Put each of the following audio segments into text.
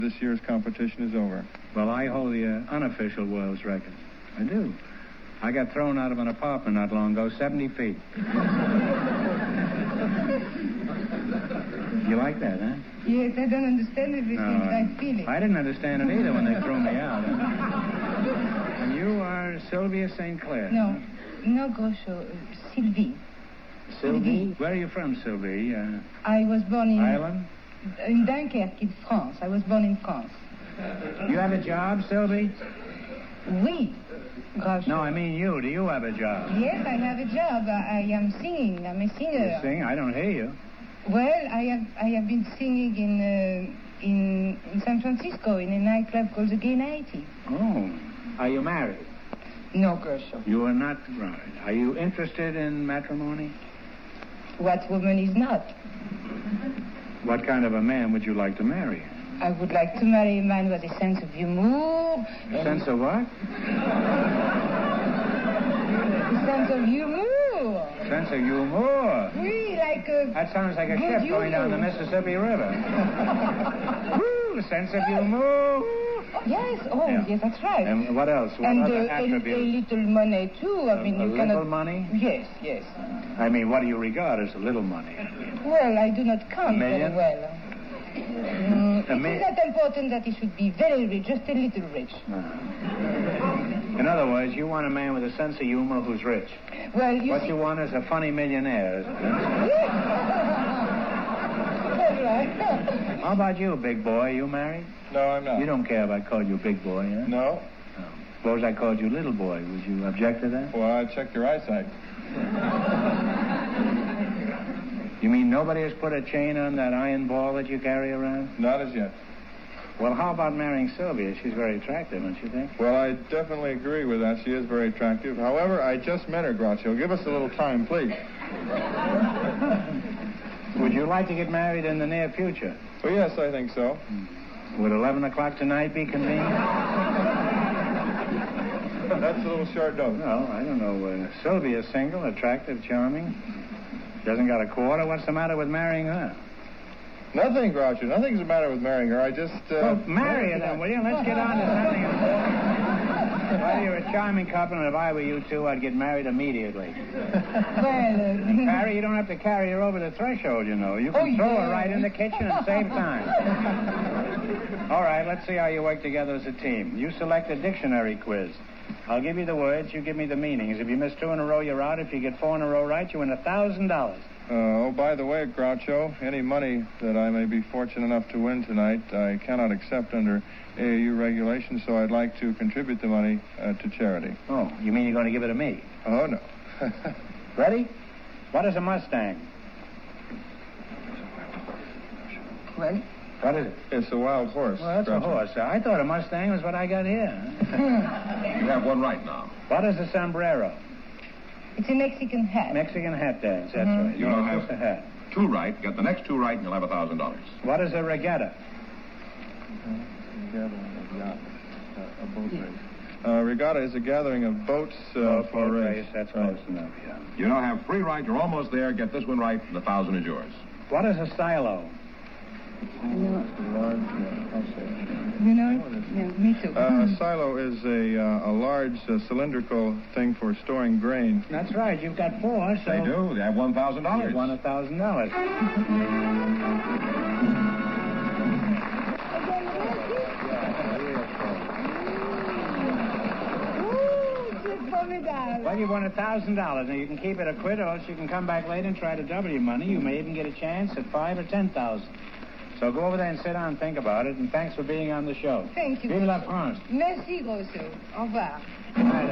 This year's competition is over. Well, I hold the unofficial world's record. I do. I got thrown out of an apartment not long ago, 70 feet. You like that, huh? Yes, I don't understand everything, but I feel it. I didn't understand it either when they threw me out. And you are Sylvia St. Clair? No, Groucho. Sylvie. Sylvie? Where are you from, Sylvie? I was born in... Ireland? In Dunkerque, in France. I was born in France. You have a job, Sylvie? Oui, Groucho. No, I mean you. Do you have a job? Yes, I have a job. I am singing. I'm a singer. You sing? I don't hear you. Well, I have been singing in San Francisco in a nightclub called the Gay 90. Oh. Are you married? No, Groucho. You are not married. Are you interested in matrimony? What woman is not? What kind of a man would you like to marry? I would like to marry a man with a sense of humor. A sense of what? A sense of humor. Sense of humor? Oui, like a... That sounds like a ship going down the Mississippi River. Woo, a sense of humor. Yes, yes, that's right. And what else? What other attributes? A little money, too. I mean, you cannot... little money? Yes. I mean, what do you regard as a little money? Well, I do not count very well. It is not important that he should be very rich, just a little rich. In other words, you want a man with a sense of humor who's rich. Well, what you want is a funny millionaire. How about you, big boy? You married? No, I'm not. You don't care if I called you big boy, huh? No. Suppose I called you little boy. Would you object to that? Well, I'd check your eyesight. You mean nobody has put a chain on that iron ball that you carry around? Not as yet. Well, how about marrying Sylvia? She's very attractive, don't you think? Well, I definitely agree with that. She is very attractive. However, I just met her, Groucho. Give us a little time, please. Would you like to get married in the near future? Well, yes, I think so. Would 11 o'clock tonight be convenient? That's a little short note. No, I don't know. Sylvia's single, attractive, charming. She hasn't got a quarter. What's the matter with marrying her? Nothing, Groucho. Nothing's the matter with marrying her. I just... Well, marry her then, will you? Let's get on to something important. Well, you're a charming couple, and if I were you two, I'd get married immediately. Well, Harry, you don't have to carry her over the threshold, you know. You can throw her right in the kitchen and save time. All right, let's see how you work together as a team. You select a dictionary quiz. I'll give you the words, you give me the meanings. If you miss 2 in a row, you're out. If you get 4 in a row right, you win $1,000. By the way, Groucho, any money that I may be fortunate enough to win tonight, I cannot accept under AAU regulations, so I'd like to contribute the money to charity. Oh, you mean you're going to give it to me? Oh, no. Ready? What is a Mustang? well... What is it? It's a wild horse. Well, that's Groucho. a horse. I thought a Mustang was what I got here. You have one right now. What is a sombrero? It's a Mexican hat. Mexican hat dance, that's right. You don't have a hat. 2 right. Get the next 2 right, and you'll have $1,000. What is a regatta? A boat race. Regatta is a gathering of boats for a race. That's close enough, yeah. You now have 3 right. You're almost there. Get this one right, and $1,000 is yours. What is a silo? You know it? Yeah, me too. A silo is a large cylindrical thing for storing grain. That's right. You've got 4, so... They do. They have $1,000. You won $1,000. Well, you won $1,000. Now, you can keep it a quid, or else you can come back later and try to double your money. You may even get a chance at 5 or 10,000. So go over there and sit down and think about it, and thanks for being on the show. Thank you. Vive la France. Merci, Groucho. Au revoir. Good night,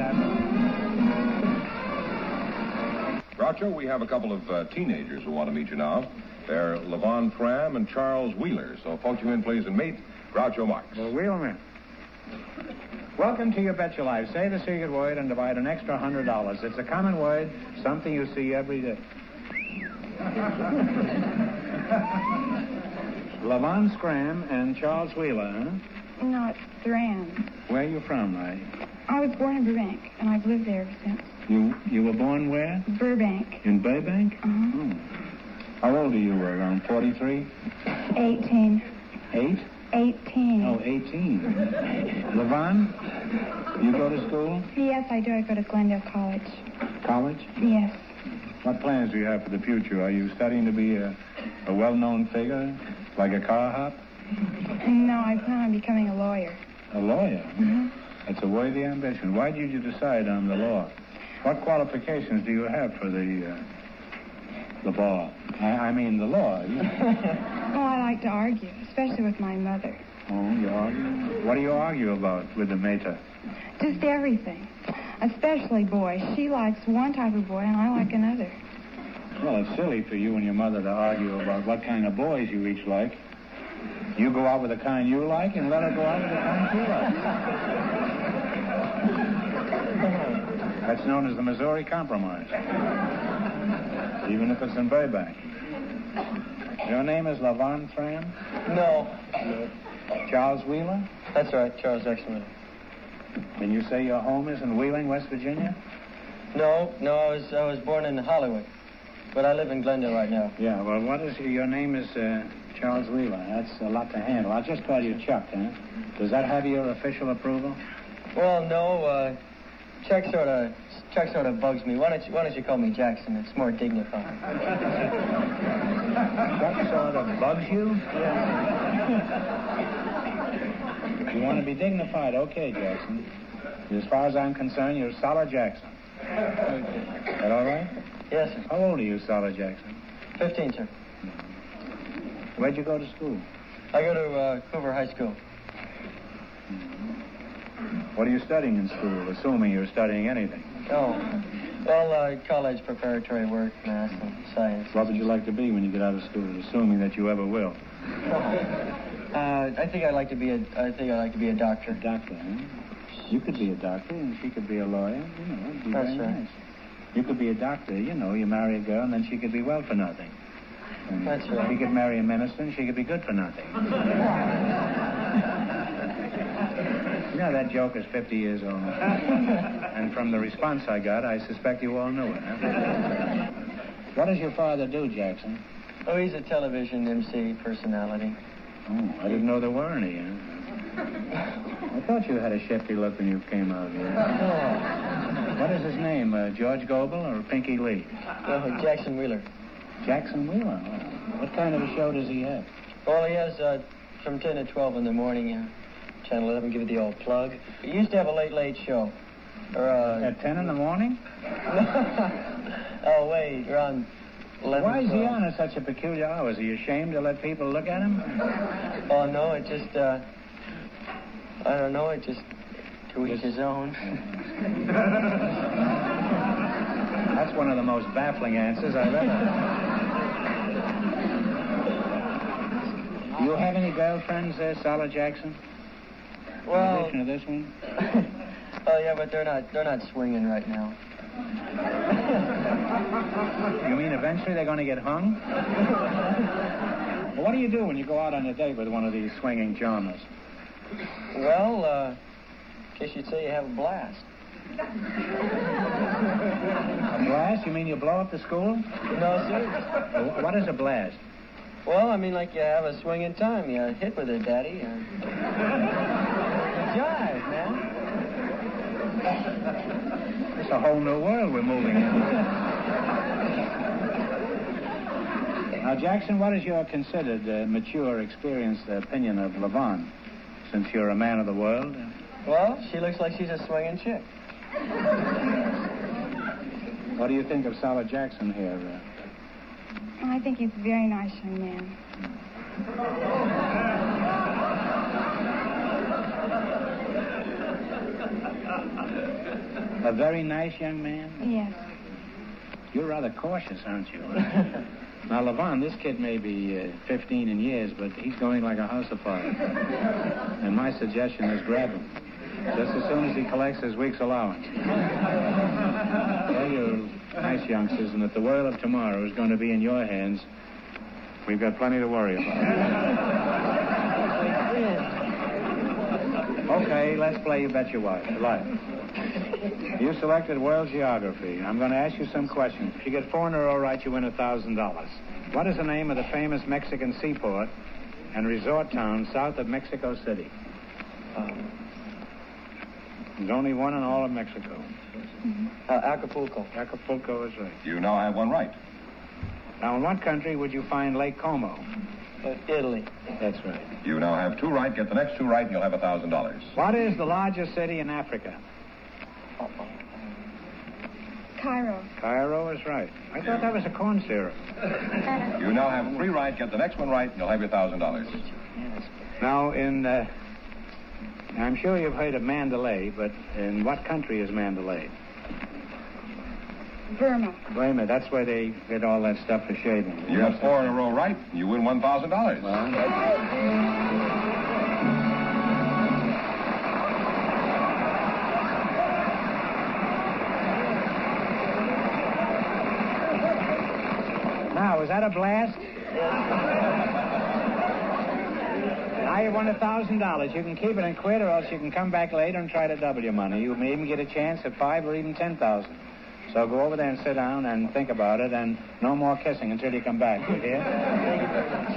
Groucho, we have a couple of teenagers who want to meet you now. They're Levon Fram and Charles Wheeler. So folks you in, please, and meet Groucho Marx. Well, Wheelman. Welcome to Your Bet Your Life. Say the secret word and divide an extra $100. It's a common word, something you see every day. Levon Scram and Charles Wheeler, huh? No, it's Duran. Where are you from, I was born in Burbank, and I've lived there ever since. You were born where? Burbank. In Burbank? Uh-huh. Oh. How old are you? Around 43? 18. 8? 18. Oh, 18. Levon, you go to school? Yes, I do. I go to Glendale College. College? Yes. What plans do you have for the future? Are you studying to be a well-known figure, like a car hop? No, I plan on becoming a lawyer. A lawyer? Mm-hmm. That's a worthy ambition. Why did you decide on the law? What qualifications do you have for the bar? I mean the law. Oh, I like to argue, especially with my mother. Oh, you argue? What do you argue about with the mater? Just everything. Especially boys. She likes one type of boy and I like another. Well, it's silly for you and your mother to argue about what kind of boys you each like. You go out with the kind you like and let her go out with the kind she likes. That's known as the Missouri Compromise. Even if it's in Burbank. Your name is Levon Thram? No. Charles Wheeler? That's right, Charles Jackson Wheeler. And you say your home is in Wheeling, West Virginia? No, I was born in Hollywood, but I live in Glendale right now. Yeah, well, your name is Charles Wheeler. That's a lot to handle. I'll just call you Chuck, huh? Does that have your official approval? Well, no, Chuck sort of bugs me. Why don't you call me Jackson? It's more dignified. Chuck sort of bugs you? Yeah. You want to be dignified? Okay, Jackson. As far as I'm concerned, you're Solid Jackson. Is that all right? Yes, sir. How old are you, Solid Jackson? 15, sir. Where'd you go to school? I go to Hoover High School. What are you studying in school, assuming you're studying anything? Oh, well, college preparatory work, math, and science. What would you like to be when you get out of school, assuming that you ever will? I think I'd like to be a doctor. A doctor, huh? You could be a doctor, and she could be a lawyer. You know, it'd be That's very right. nice. You could be a doctor, you know. You marry a girl, and then she could be well for nothing. And That's right. She could marry a minister, and she could be good for nothing. You know, that joke is 50 years old. And from the response I got, I suspect you all knew it, huh? What does your father do, Jackson? Oh, he's a television MC personality. Oh, I didn't know there were any, huh? I thought you had a shifty look when you came out here. Oh. What is his name, George Goebel or Pinky Lee? Oh, Jackson Wheeler. Jackson Wheeler? Oh. What kind of a show does he have? Well, he has from 10 to 12 in the morning, Channel 11, give it the old plug. He used to have a late show. At 10 in the morning? Oh, wait, around 11. Why is he on at such a peculiar hour? Is he ashamed to let people look at him? Oh, no, it just, I don't know, it just, to each his own. That's one of the most baffling answers I've ever heard. Do you have any girlfriends there, Solid Jackson? Well... In addition to this one? Oh, yeah, but they're not swinging right now. You mean eventually they're going to get hung? Well, what do you do when you go out on a date with one of these swinging charmers? Well, guess you'd say you have a blast. A blast? You mean you blow up the school? No, sir. What is a blast? Well, I mean, like you have a swinging time. You hit with it, Daddy. Jive, man. It's a whole new world we're moving in. Now, Jackson, what is your considered mature, experienced opinion of Levon, since you're a man of the world? Well, she looks like she's a swinging chick. What do you think of Solid Jackson here? I think he's a very nice young man. A very nice young man? Yes. You're rather cautious, aren't you? Now, Levon, this kid may be 15 in years, but he's going like a house afire. And my suggestion is grab him. Just as soon as he collects his week's allowance. Well, you're nice youngsters, and if the world of tomorrow is going to be in your hands, we've got plenty to worry about. Okay, let's play You Bet Your Life. You selected world geography. I'm going to ask you some questions. If you get 4 in a row right, you win $1,000. What is the name of the famous Mexican seaport and resort town south of Mexico City. There's only one in all of Mexico. Acapulco. Acapulco is right. You now have one right. Now, in what country would you find Lake Como? Italy. That's right. You now have 2 right. Get the next 2 right, and you'll have $1,000. What is the largest city in Africa? Cairo. Cairo is right. I thought that was a corn syrup. You now have 3 right. Get the next one right, and you'll have your $1,000. Now, I'm sure you've heard of Mandalay, but in what country is Mandalay? Burma. Burma. That's where they get all that stuff for shaving. You have 4 in a row right. You win $1,000. Now, was that a blast? Now you won $1,000. You can keep it and quit, or else you can come back later and try to double your money. You may even get a chance at 5 or even 10,000. So go over there and sit down and think about it, and no more kissing until you come back. You hear? Thank you very much.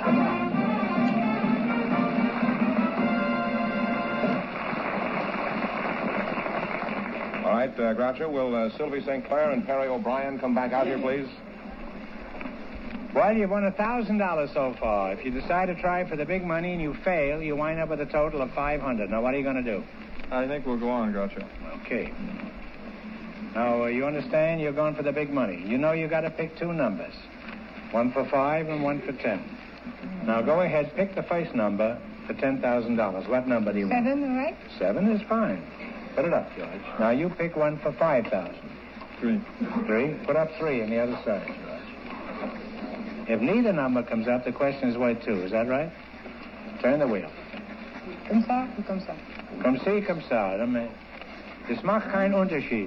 All right, Groucho, will Sylvie St. Clair and Perry O'Brien come back out here, please? Well, you've won $1,000 so far. If you decide to try for the big money and you fail, you wind up with a total of $500. Now, what are you going to do? I think we'll go on, Groucho. Okay. Now, you understand you're going for the big money. You know you got to pick 2 numbers. 1 for 5 and 1 for 10. Now, go ahead, pick the first number for $10,000. What number do you want? 7, right? 7 is fine. Put it up, George. Now, you pick 1 for 5,000. 3. 3? Put up 3 on the other side, George. If neither number comes up, the question is worth 2. Is that right? Turn the wheel. Comme ça ou comme ça? Comme ci, comme ça. Das macht keinen Unterschied.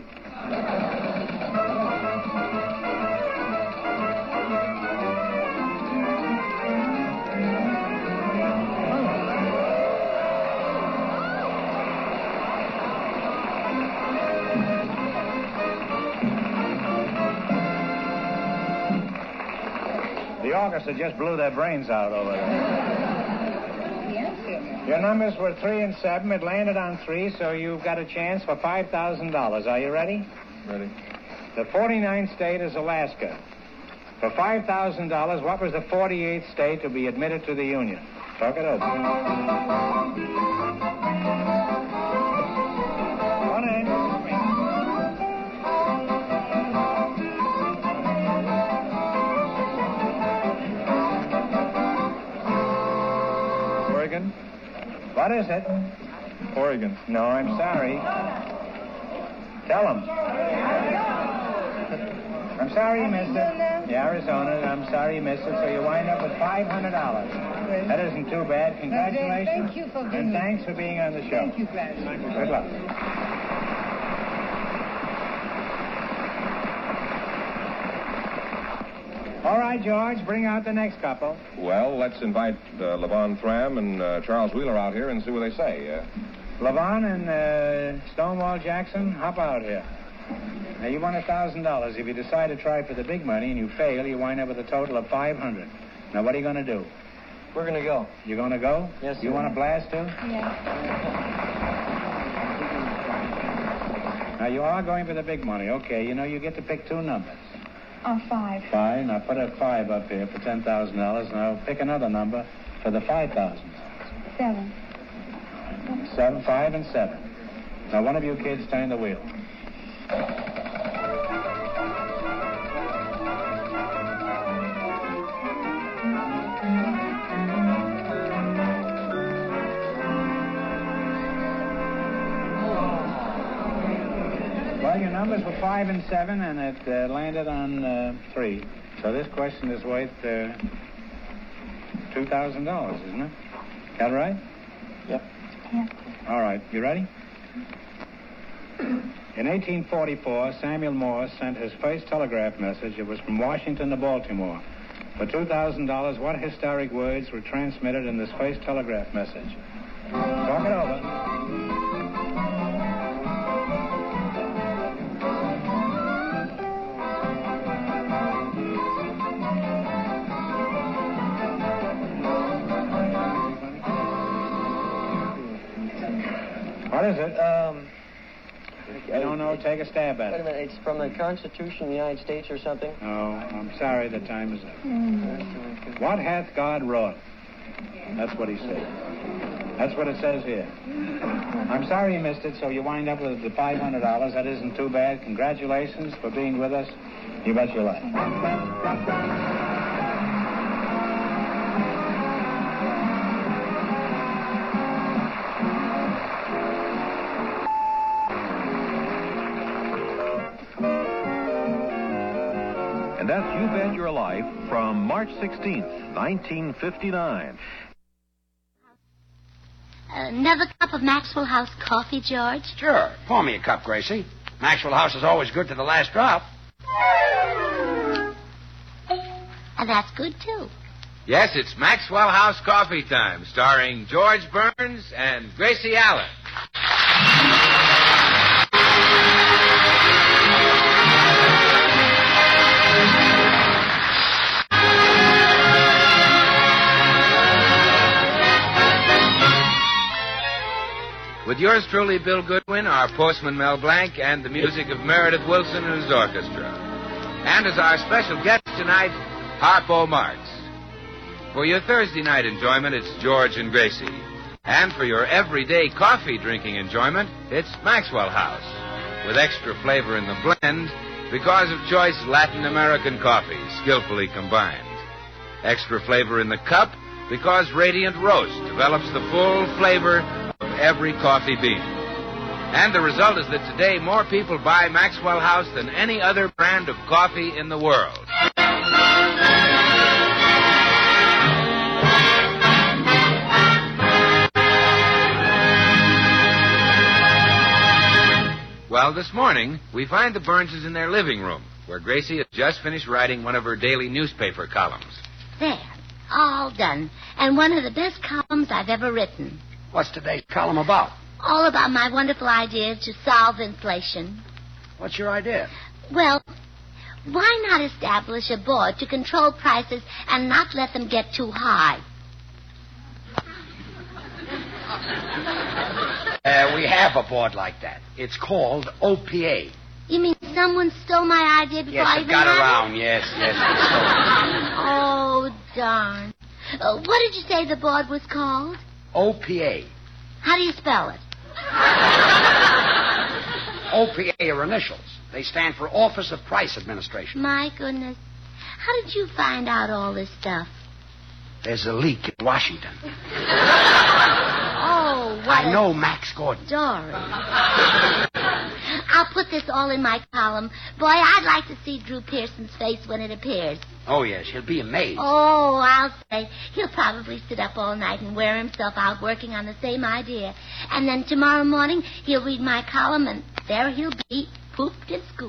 The orchestra just blew their brains out over there. Your numbers were 3 and 7. It landed on 3, so you've got a chance for $5,000. Are you ready? Ready. The 49th state is Alaska. For $5,000, what was the 48th state to be admitted to the Union? Talk it over. One in. Oregon? What is it? Oregon. No, I'm sorry. Tell him. I'm sorry you missed it. Yeah, Arizona. I'm sorry you missed it, so you wind up with $500. That isn't too bad. Congratulations. Thank you for being And thanks for being on the show. Thank you, Clarence. Good luck. All right, George, bring out the next couple. Well, let's invite Levon Thram and Charles Wheeler out here and see what they say. Levon and Stonewall Jackson, hop out here. Now, you won $1,000. If you decide to try for the big money and you fail, you wind up with a total of $500. Now, what are you going to do? We're going to go. You going to go? Yes, sir. You want to blast too? Yes. Now, you are going for the big money. Okay, you know you get to pick 2 numbers. 5. 5. Now, put a 5 up here for $10,000. Now, pick another number for the $5,000. 7. 7, 5, and 7. Now, one of you kids turn the wheel. Well, your numbers were 5 and 7, and it landed on 3. So this question is worth $2,000, isn't it? Got it right? Yep. Yeah. All right. You ready? In 1844, Samuel Morse sent his first telegraph message. It was from Washington to Baltimore. For $2,000, what historic words were transmitted in this first telegraph message? Talk it over. What is it? I don't know. Take a stab at Wait a it. minute. It's from the Constitution of the United States or something? Oh, I'm sorry. The time is up. What hath God wrought? That's what he said. That's what it says here. I'm sorry you missed it, so you wind up with the $500. That isn't too bad. Congratulations for being with us. You bet your life. And that's You Bet Your Life from March 16th, 1959. Another cup of Maxwell House coffee, George? Sure. Pour me a cup, Gracie. Maxwell House is always good to the last drop. And that's good, too. Yes, it's Maxwell House Coffee Time, starring George Burns and Gracie Allen. With yours truly, Bill Goodwin, our postman Mel Blanc, and the music of Meredith Wilson and his orchestra. And as our special guest tonight, Harpo Marx. For your Thursday night enjoyment, it's George and Gracie. And for your everyday coffee drinking enjoyment, it's Maxwell House. With extra flavor in the blend because of choice Latin American coffee, skillfully combined. Extra flavor in the cup because Radiant Roast develops the full flavor of every coffee bean. And the result is that today more people buy Maxwell House than any other brand of coffee in the world. Well, this morning, we find the Burnses in their living room, where Gracie has just finished writing one of her daily newspaper columns. There. All done. And one of the best columns I've ever written. What's today's column about? All about my wonderful ideas to solve inflation. What's your idea? Well, why not establish a board to control prices and not let them get too high? We have a board like that. It's called OPA. You mean someone stole my idea before I Yes, even it got had around. it? Yes. Oh, darn. What did you say the board was called? OPA. How do you spell it? OPA are initials. They stand for Office of Price Administration. My goodness. How did you find out all this stuff? There's a leak in Washington. Oh, what I know Max Gordon. Story. I'll put this all in my column. Boy, I'd like to see Drew Pearson's face when it appears. Oh, yes, he'll be amazed. Oh, I'll say. He'll probably sit up all night and wear himself out working on the same idea. And then tomorrow morning, he'll read my column, and there he'll be, pooped and scooped.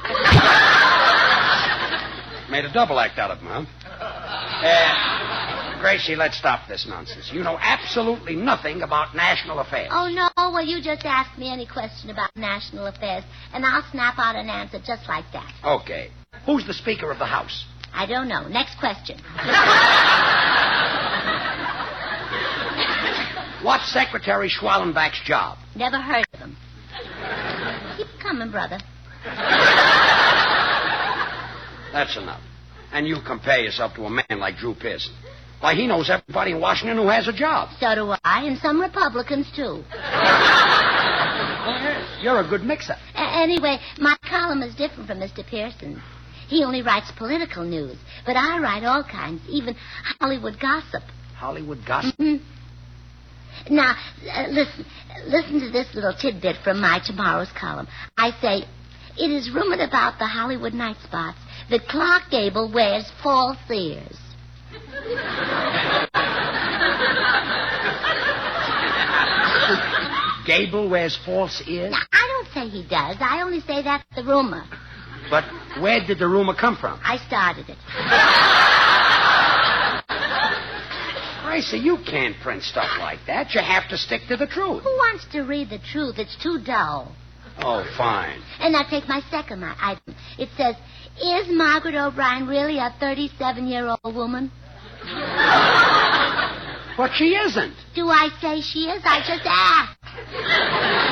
Made a double act out of him, huh? Gracie, let's stop this nonsense. You know absolutely nothing about national affairs. Oh, no? Well, you just ask me any question about national affairs, and I'll snap out an answer just like that. Okay. Who's the Speaker of the House? I don't know. Next question. What's Secretary Schwallenbach's job? Never heard of him. Keep coming, brother. That's enough. And you compare yourself to a man like Drew Pearson. Why, he knows everybody in Washington who has a job. So do I, and some Republicans, too. You're a good mixer. Anyway, my column is different from Mr. Pearson's. He only writes political news, but I write all kinds, even Hollywood gossip. Hollywood gossip? Mm-hmm. Now, listen to this little tidbit from my tomorrow's column. I say, it is rumored about the Hollywood night spots that Clark Gable wears false ears. Gable wears false ears? Now, I don't say he does. I only say that's the rumor. But where did the rumor come from? I started it. Gracie, you can't print stuff like that. You have to stick to the truth. Who wants to read the truth? It's too dull. Oh, fine. And now take my second item. It says, is Margaret O'Brien really a 37-year-old woman? But she isn't. Do I say she is? I just asked.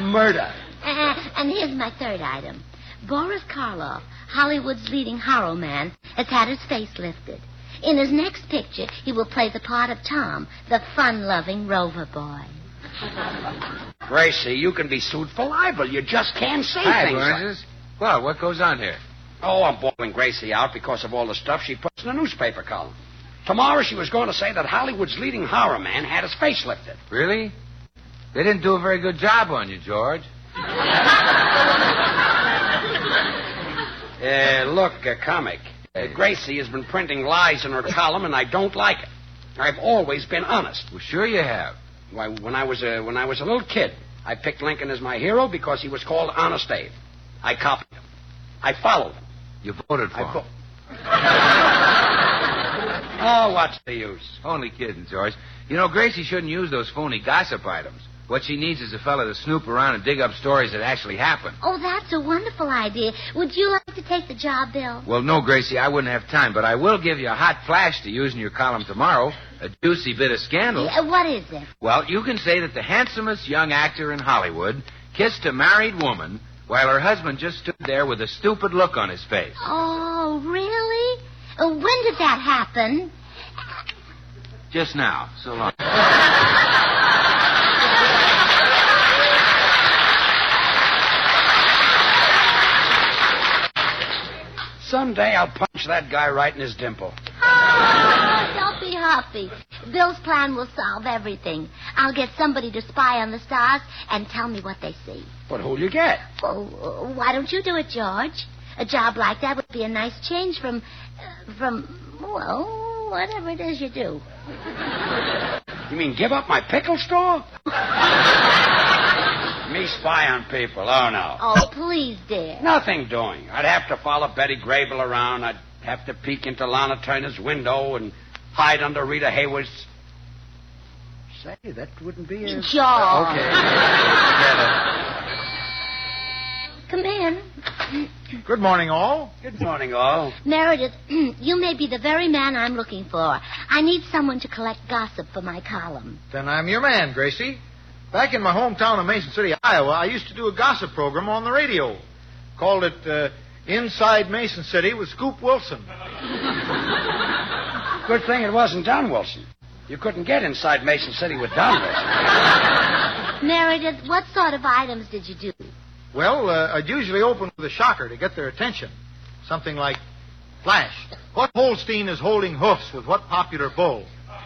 murder. And here's my third item. Boris Karloff, Hollywood's leading horror man, has had his face lifted. In his next picture, he will play the part of Tom, the fun-loving Rover boy. Gracie, you can be sued for libel. You just can't say things. Burns. Well, what goes on here? Oh, I'm bawling Gracie out because of all the stuff she puts in the newspaper column. Tomorrow she was going to say that Hollywood's leading horror man had his face lifted. Really? They didn't do a very good job on you, George. Look, comic. Gracie has been printing lies in her column, and I don't like it. I've always been honest. Well, sure you have. Why, when I was a little kid, I picked Lincoln as my hero because he was called Honest Abe. I copied him. I followed him. You voted for him. Oh, what's the use? Only kidding, George. You know, Gracie shouldn't use those phony gossip items. What she needs is a fella to snoop around and dig up stories that actually happen. Oh, that's a wonderful idea. Would you like to take the job, Bill? Well, no, Gracie, I wouldn't have time, but I will give you a hot flash to use in your column tomorrow. A juicy bit of scandal. Yeah, what is it? Well, you can say that the handsomest young actor in Hollywood kissed a married woman while her husband just stood there with a stupid look on his face. Oh, really? When did that happen? Just now. So long. Someday I'll punch that guy right in his dimple. Oh, don't be huffy. Bill's plan will solve everything. I'll get somebody to spy on the stars and tell me what they see. But who'll you get? Oh, why don't you do it, George? A job like that would be a nice change from, well, whatever it is you do. You mean give up my pickle store? Me spy on people, oh no. Oh, please, dear. Nothing doing. I'd have to follow Betty Grable around. I'd have to peek into Lana Turner's window and hide under Rita Hayworth's... Say, that wouldn't be a... George. Okay. Come in. Good morning, all. Good morning, all. Meredith, you may be the very man I'm looking for. I need someone to collect gossip for my column. Then I'm your man, Gracie. Back in my hometown of Mason City, Iowa, I used to do a gossip program on the radio. Called it Inside Mason City with Scoop Wilson. Good thing it wasn't Don Wilson. You couldn't get inside Mason City with Don Wilson. Meredith, what sort of items did you do? Well, I'd usually open with a shocker to get their attention. Something like, Flash, what Holstein is holding hoofs with what popular bull?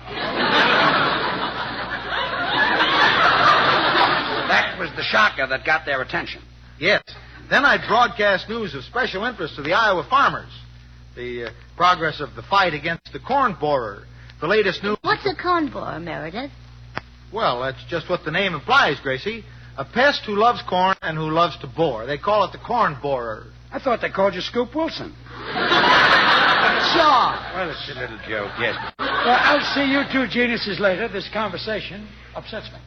That was the shocker that got their attention. Yes. Then I'd broadcast news of special interest to the Iowa farmers. The progress of the fight against the corn borer. The latest news... What's a corn borer, Meredith? Well, that's just what the name implies, Gracie. A pest who loves corn and who loves to bore. They call it the corn borer. I thought they called you Scoop Wilson. Sure. Well, it's a little joke, yes. I'll see you two geniuses later. This conversation upsets me.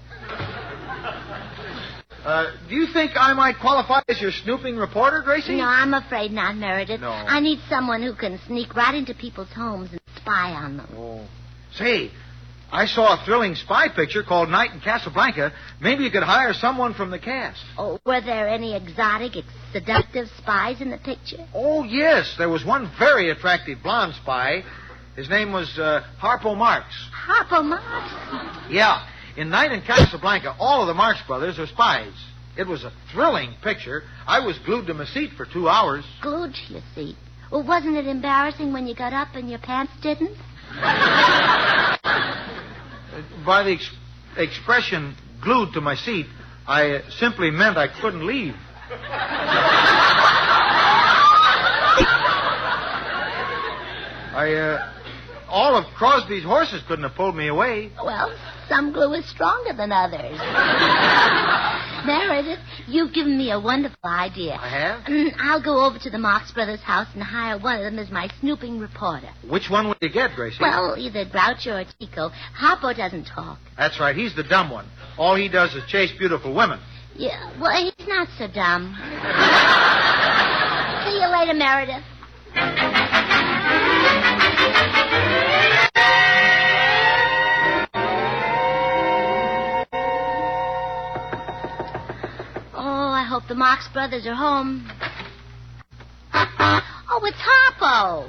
Do you think I might qualify as your snooping reporter, Gracie? No, I'm afraid not, Meredith. No. I need someone who can sneak right into people's homes and spy on them. Oh. Say, I saw a thrilling spy picture called Night in Casablanca. Maybe you could hire someone from the cast. Oh, were there any exotic, seductive spies in the picture? Oh, yes. There was one very attractive blonde spy. His name was Harpo Marx. Harpo Marx? Yeah. In Night in Casablanca, all of the Marx brothers are spies. It was a thrilling picture. I was glued to my seat for 2 hours. Glued to your seat? Well, wasn't it embarrassing when you got up and your pants didn't? By the expression glued to my seat, I simply meant I couldn't leave. All of Crosby's horses couldn't have pulled me away. Well, some glue is stronger than others. Meredith, you've given me a wonderful idea. I have? I'll go over to the Marx Brothers' house and hire one of them as my snooping reporter. Which one would you get, Gracie? Well, either Groucho or Chico. Harpo doesn't talk. That's right. He's the dumb one. All he does is chase beautiful women. Yeah, well, he's not so dumb. See you later, Meredith. hope the Marx brothers are home. Oh, it's Harpo.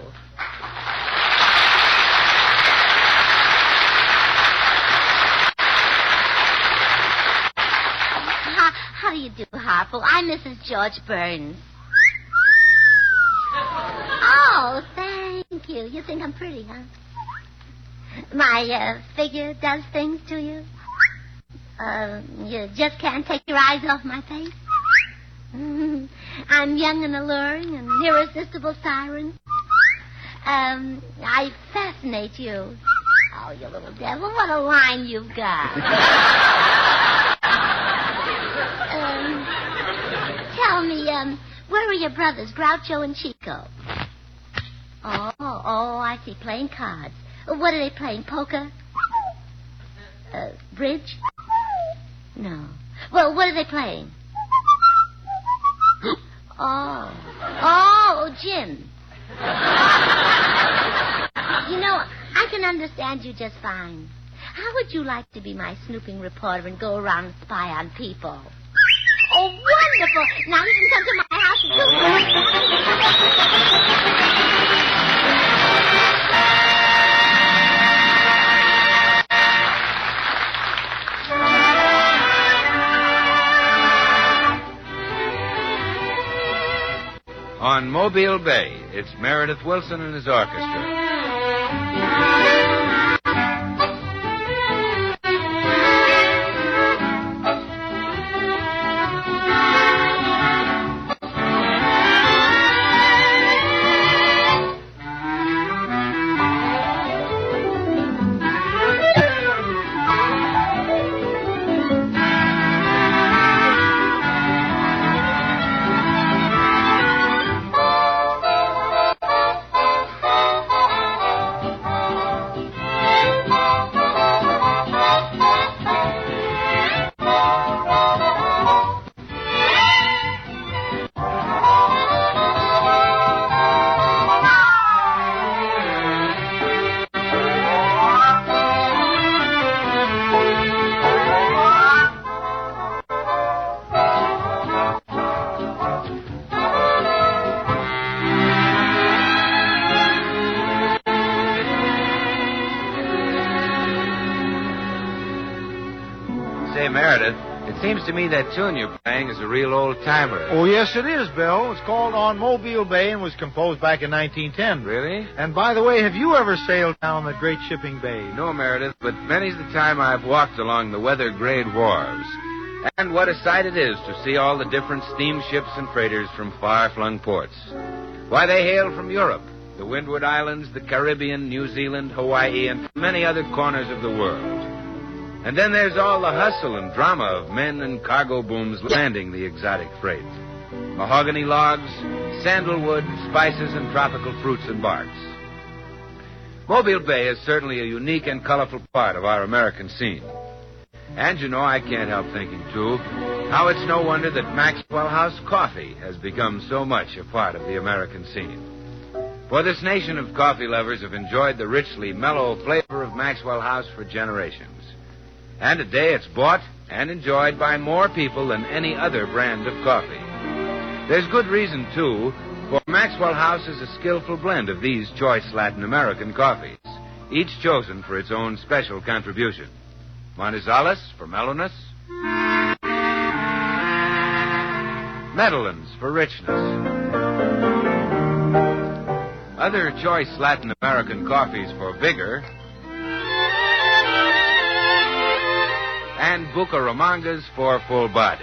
How do you do, Harpo? I'm Mrs. George Burns. Oh, thank you. You think I'm pretty, huh? My figure does things to you? You just can't take your eyes off my face? I'm young and alluring, an irresistible siren. I fascinate you. Oh, you little devil, what a line you've got. Tell me, where are your brothers, Groucho and Chico? Oh, I see, playing cards. What are they playing, poker? Bridge? No. Well, what are they playing? Oh, Jim. You know, I can understand you just fine. How would you like to be my snooping reporter and go around and spy on people? Oh, wonderful. Now you can come to my house and On Mobile Bay, it's Meredith Wilson and his orchestra. Meredith, it seems to me that tune you're playing is a real old-timer. Oh, yes, it is, Bill. It's called On Mobile Bay and was composed back in 1910. Really? And by the way, have you ever sailed down the great shipping bay? No, Meredith, but many's the time I've walked along the weather-grade wharves. And what a sight it is to see all the different steamships and freighters from far-flung ports. Why, they hail from Europe, the Windward Islands, the Caribbean, New Zealand, Hawaii, and from many other corners of the world. And then there's all the hustle and drama of men and cargo booms landing the exotic freight. Mahogany logs, sandalwood, spices, and tropical fruits and barks. Mobile Bay is certainly a unique and colorful part of our American scene. And, you know, I can't help thinking, too, how it's no wonder that Maxwell House coffee has become so much a part of the American scene. For this nation of coffee lovers have enjoyed the richly mellow flavor of Maxwell House for generations. And today it's bought and enjoyed by more people than any other brand of coffee. There's good reason, too, for Maxwell House is a skillful blend of these choice Latin American coffees, each chosen for its own special contribution. Manizales for mellowness, Medellins for richness, other choice Latin American coffees for vigor, and Bucaramangas for full body.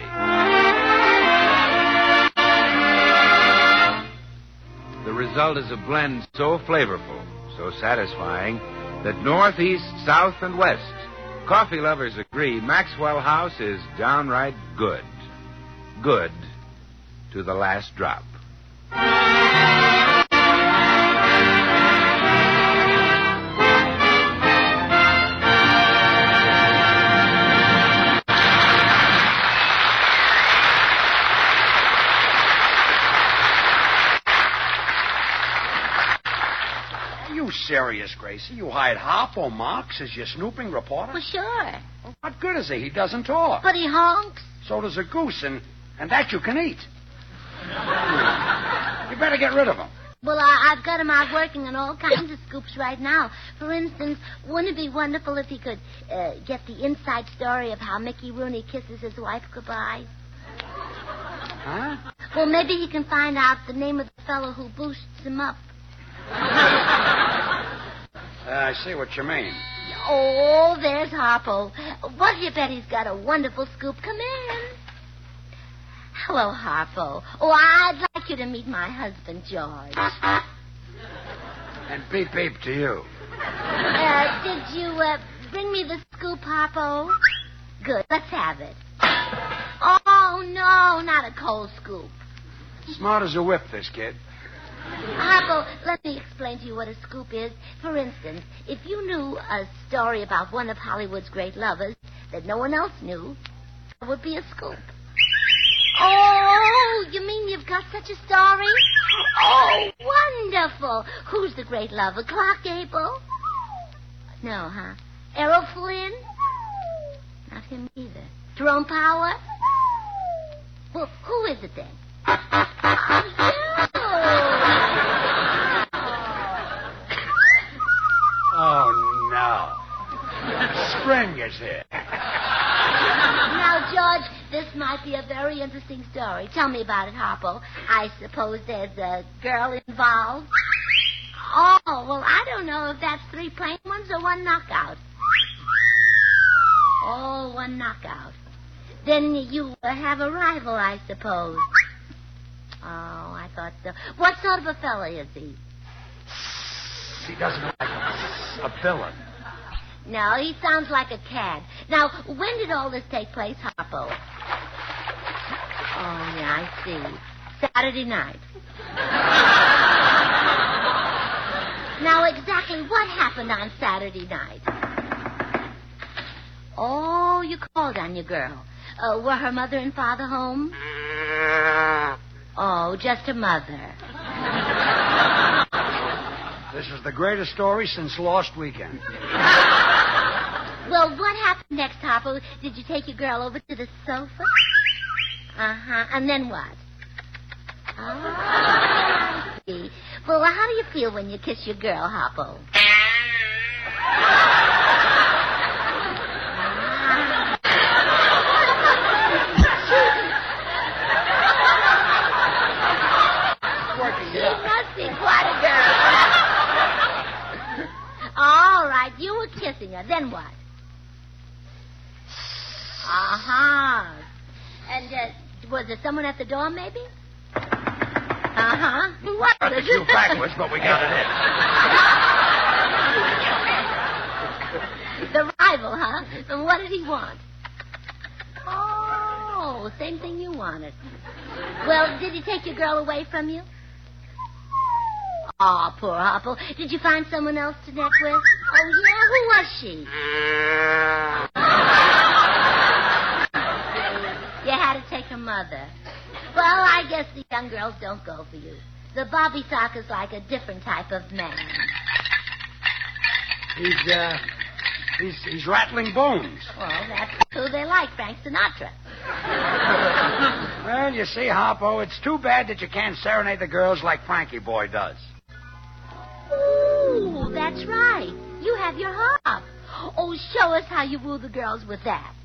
The result is a blend so flavorful, so satisfying, that north, east, south, and west, coffee lovers agree Maxwell House is downright good. Good to the last drop. Serious, Gracie. You hired Harpo Marx as your snooping reporter? Well, sure. Well, what good is he? He doesn't talk. But he honks. So does a goose, and And that you can eat. You better get rid of them. Well, I've got him out working on all kinds of scoops right now. For instance, wouldn't it be wonderful if he could get the inside story of how Mickey Rooney kisses his wife goodbye? Huh? Well, maybe he can find out the name of the fellow who boosts him up. I see what you mean. Oh, there's Harpo. What do you bet he's got a wonderful scoop? Come in. Hello, Harpo. Oh, I'd like you to meet my husband, George. And beep beep to you. Did you bring me the scoop, Harpo? Good. Let's have it. Oh, no, not a cold scoop. Smart as a whip, this kid. Harpo, let me explain to you what a scoop is. For instance, if you knew a story about one of Hollywood's great lovers that no one else knew, that would be a scoop. Oh, you mean you've got such a story? Oh, wonderful. Who's the great lover? Clark Gable? No, huh? Errol Flynn? Not him either. Jerome Power? Well, who is it then? Oh, no. Spring is here. Now, George, this might be a very interesting story. Tell me about it, Harpo. I suppose there's a girl involved. Oh, well, I don't know if that's 3 plain ones or 1 knockout. Oh, 1 knockout. Then you have a rival, I suppose. Oh, I thought so. What sort of a fella is he? He doesn't like a villain. No, he sounds like a cad. Now, when did all this take place, Harpo? Oh, yeah, I see. Saturday night. Now, exactly what happened on Saturday night? Oh, you called on your girl. Were her mother and father home? Oh, just her mother. This is the greatest story since Lost Weekend. Well, what happened next, Harpo? Did you take your girl over to the sofa? Uh-huh. And then what? Oh, I see. Well, how do you feel when you kiss your girl, Harpo? She must be quite a girl. All right, you were kissing her. Then what? Uh-huh. And was there someone at the door, maybe? Uh-huh. What? Got the cue backwards, but we got it in. The rival, huh? And what did he want? Oh, same thing you wanted. Well, did he take your girl away from you? Oh, poor Harpo. Did you find someone else to net with? Oh, yeah? Who was she? You had to take her mother. Well, I guess the young girls don't go for you. The Bobby Socker's like a different type of man. He's rattling bones. Well, that's who they like, Frank Sinatra. Well, you see, Harpo, it's too bad that you can't serenade the girls like Frankie Boy does. Ooh, that's right. You have your harp. Oh, show us how you woo the girls with that.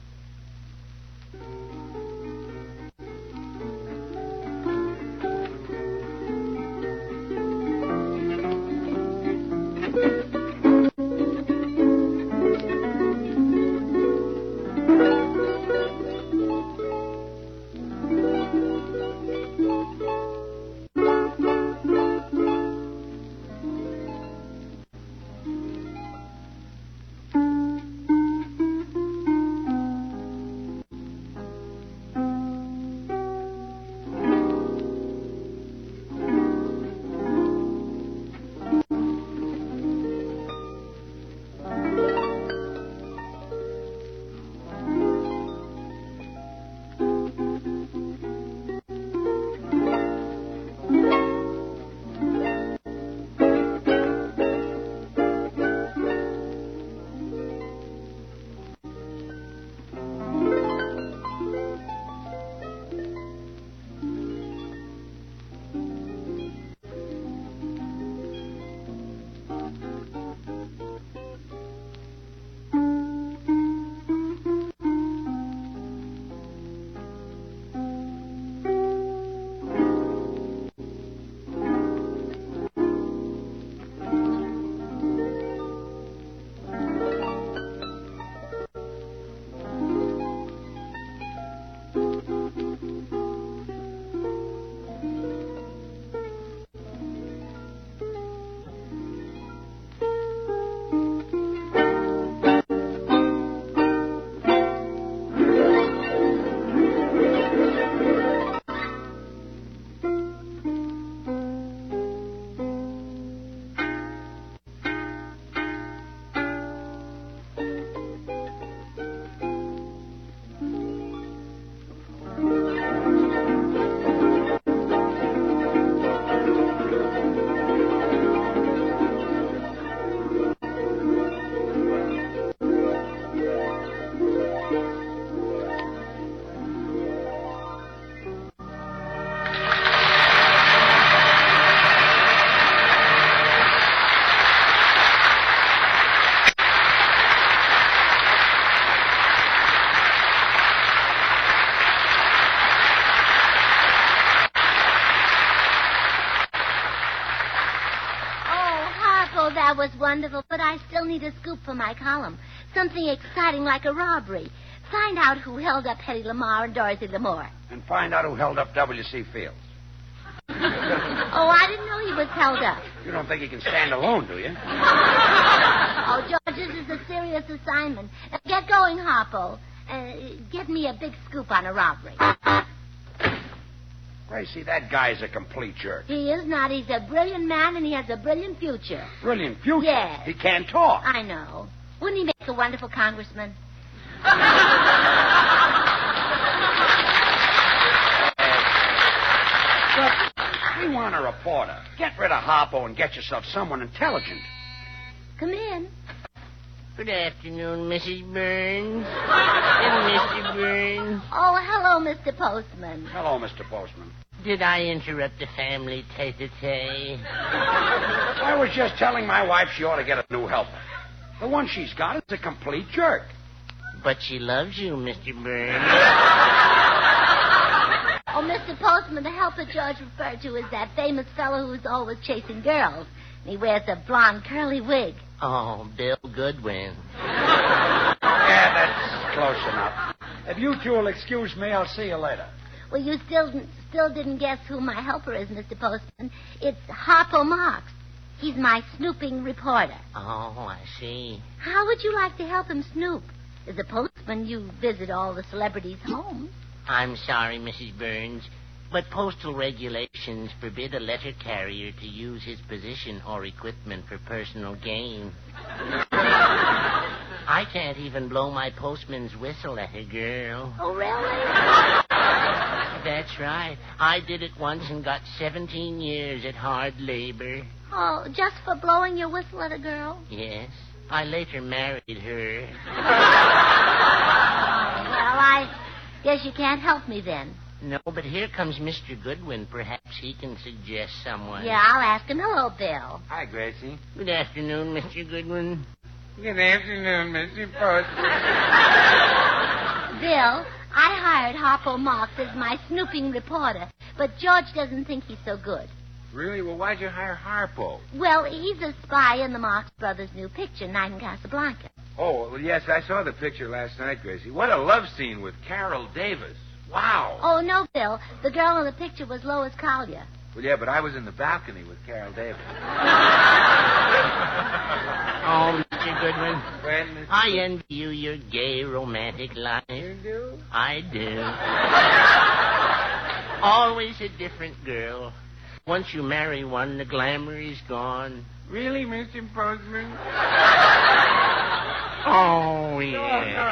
was wonderful, but I still need a scoop for my column. Something exciting like a robbery. Find out who held up Hedy Lamarr and Dorothy Lamour. And find out who held up W.C. Fields. Oh, I didn't know he was held up. You don't think he can stand alone, do you? Oh, George, this is a serious assignment. Get going, Harpo. Get me a big scoop on a robbery. Gracie, that guy's a complete jerk. He is not. He's a brilliant man, and he has a brilliant future. Brilliant future? Yes. He can't talk. I know. Wouldn't he make a wonderful congressman? But we want a reporter. Get rid of Harpo and get yourself someone intelligent. Come in. Good afternoon, Mrs. Burns. And Mr. Burns. Oh, hello, Mr. Postman. Hello, Mr. Postman. Did I interrupt the family tete-a-tete? I was just telling my wife she ought to get a new helper. The one she's got is a complete jerk. But she loves you, Mr. Burns. Oh, Mr. Postman, the helper George referred to is that famous fellow who's always chasing girls. He wears a blonde curly wig. Oh, Bill Goodwin. Yeah, that's close enough. If you two will excuse me, I'll see you later. Well, you still didn't guess who my helper is, Mr. Postman. It's Harpo Marx. He's my snooping reporter. Oh, I see. How would you like to help him snoop? As a postman, you visit all the celebrities' homes. I'm sorry, Mrs. Burns, but postal regulations forbid a letter carrier to use his position or equipment for personal gain. I can't even blow my postman's whistle at a girl. Oh, really? That's right. I did it once and got 17 years at hard labor. Oh, just for blowing your whistle at a girl? Yes. I later married her. Well, I guess you can't help me then. No, but here comes Mr. Goodwin. Perhaps he can suggest someone. Yeah, I'll ask him. Hello, Bill. Hi, Gracie. Good afternoon, Mr. Goodwin. Good afternoon, Mr. Postman. Bill, I hired Harpo Marx as my snooping reporter, but George doesn't think he's so good. Really? Well, why'd you hire Harpo? Well, he's a spy in the Marx Brothers' new picture, Night in Casablanca. Oh, well, yes, I saw the picture last night, Gracie. What a love scene with Carol Davis. Wow. Oh, no, Bill. The girl in the picture was Lois Collier. Well, yeah, but I was in the balcony with Carol Davis. Oh, Mr. Goodwin. When, I envy you your gay, romantic life. You do? I do. Always a different girl. Once you marry one, the glamour is gone. Really, Mr. Postman? Oh, yeah.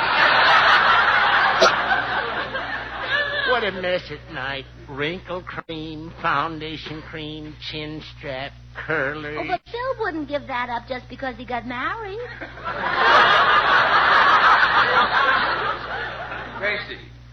What a mess at night. Wrinkle cream, foundation cream, chin strap, curler. Oh, but Bill wouldn't give that up just because he got married. Gracie,